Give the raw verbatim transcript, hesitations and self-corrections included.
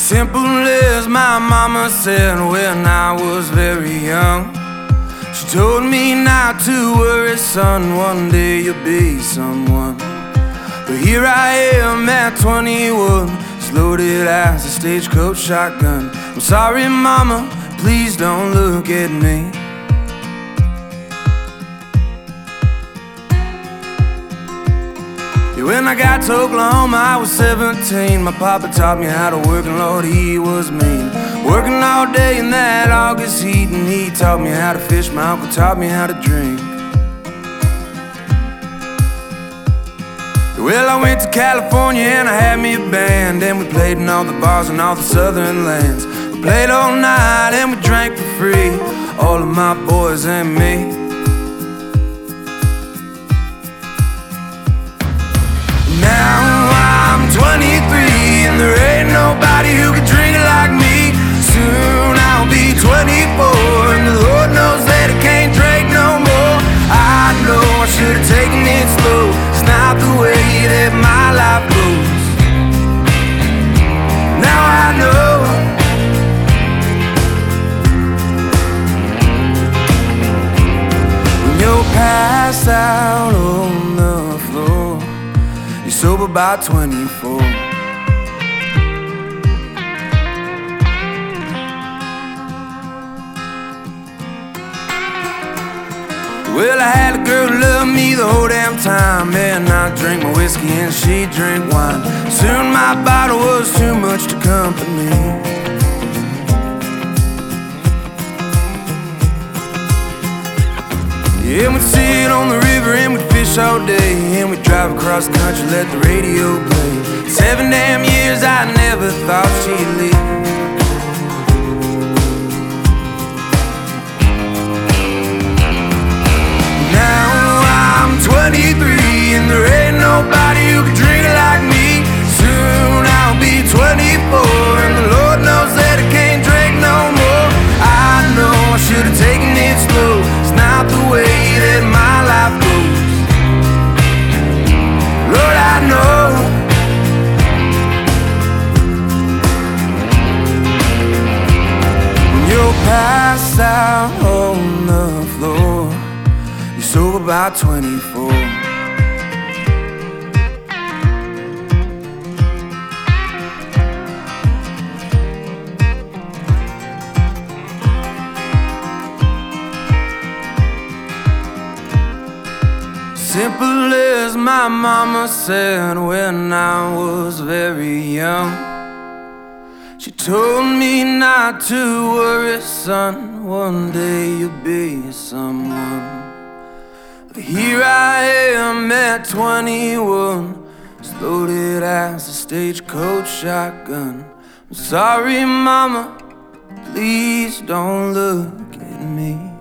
Simple as my mama said when I was very young. She told me not to worry, son, one day you'll be someone. But here I am at twenty-one, as loaded as a stagecoach shotgun. I'm sorry, mama, please don't look at me. When I got to Oklahoma, I was seventeen. My papa taught me how to work, and Lord, he was mean. Working all day in that August heat, and he taught me how to fish. My uncle taught me how to drink. Well, I went to California and I had me a band, and we played in all the bars in all the southern lands. We played all night and we drank for free, all of my boys and me. Now I'm twenty-three and there ain't nobody who can drink it like me. Soon I'll be twenty-four and the Lord knows that I can't drink no more. I know I should have taken it slow, it's not the way that my life goes. Now I know. When you're passed out on the floor, you're sober by twenty-four. Well, I had a girl who loved me the whole damn time, and I drank my whiskey and she drank wine. Soon my bottle was too much to comfort me. Yeah, we'd sit on the river and we'd fish all day, and we'd drive across the country, let the radio play. Seven damn years I never thought she'd leave. Now I'm twenty-three and there ain't nobody who can drink it like me. Soon I'll be twenty-four and the Lord knows that I can't drink no more. I know I should have taken it slow, it's not the way that my life goes. Lord, I know. When you're passed out on the floor, you're sober by twenty-four. Simple as my mama said when I was very young. She told me not to worry, son, one day you'll be someone. But here I am at twenty-one, as loaded as a stagecoach shotgun. I'm sorry, mama, please don't look at me.